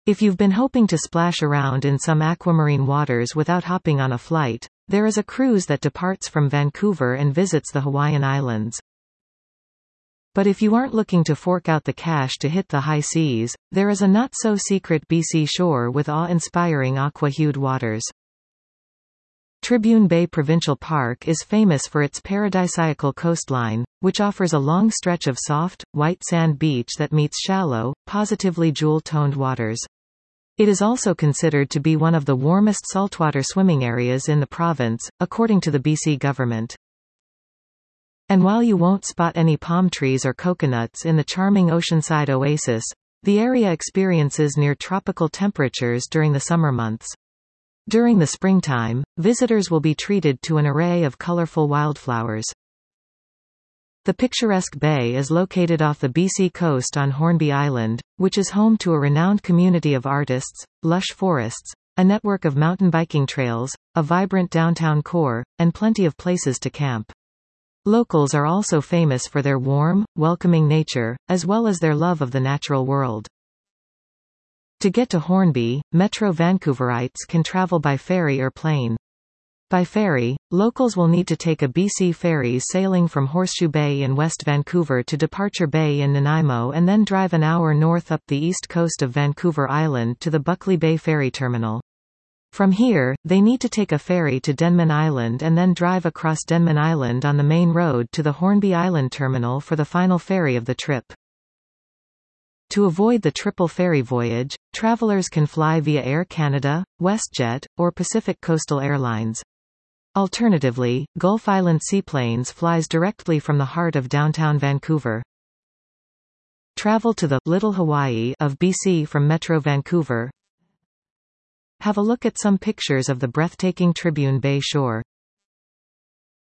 If you've been hoping to splash around in some aquamarine waters without hopping on a flight, there is a cruise that departs from Vancouver and visits the Hawaiian Islands. But if you aren't looking to fork out the cash to hit the high seas, there is a not-so-secret BC shore with awe-inspiring aqua-hued waters. Tribune Bay Provincial Park is famous for its paradisiacal coastline, which offers a long stretch of soft, white sand beach that meets shallow, positively jewel-toned waters. It is also considered to be one of the warmest saltwater swimming areas in the province, according to the BC government. And while you won't spot any palm trees or coconuts in the charming oceanside oasis, the area experiences near tropical temperatures during the summer months. During the springtime, visitors will be treated to an array of colorful wildflowers. The picturesque bay is located off the BC coast on Hornby Island, which is home to a renowned community of artists, lush forests, a network of mountain biking trails, a vibrant downtown core, and plenty of places to camp. Locals are also famous for their warm, welcoming nature, as well as their love of the natural world. To get to Hornby, Metro Vancouverites can travel by ferry or plane. By ferry, locals will need to take a BC Ferries sailing from Horseshoe Bay in West Vancouver to Departure Bay in Nanaimo and then drive an hour north up the east coast of Vancouver Island to the Buckley Bay Ferry Terminal. From here, they need to take a ferry to Denman Island and then drive across Denman Island on the main road to the Hornby Island Terminal for the final ferry of the trip. To avoid the triple ferry voyage, travelers can fly via Air Canada, WestJet, or Pacific Coastal Airlines. Alternatively, Gulf Island Seaplanes flies directly from the heart of downtown Vancouver. Travel to the Little Hawaii of BC from Metro Vancouver. Have a look at some pictures of the breathtaking Tribune Bay shore.